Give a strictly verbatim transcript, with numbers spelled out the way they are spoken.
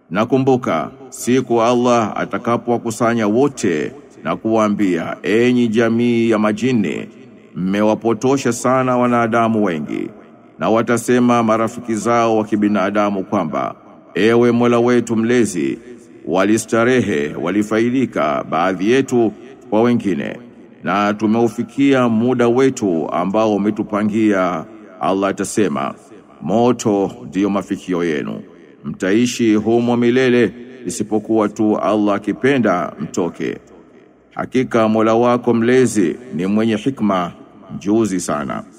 Nakumbuka siku Allah atakapowakusanya wote na kuwaambia, enyi jamii ya majini, mmewapotosha sana wanadamu wengi. Na watasema marafiki zao wa kibinadamu kwamba, ewe Mola wetu mlezi, walistarehe, walifaidika baadhi yetu kwa wengine, na tumeufikia muda wetu ambao umetupangia. Allah atasema, moto ndiyo mafikio yenu, mtaishi humo milele, isipokuwa tu Allah akipenda mtoke. Hakika Mola wako mlezi ni mwenye hikma, mjuzi sana.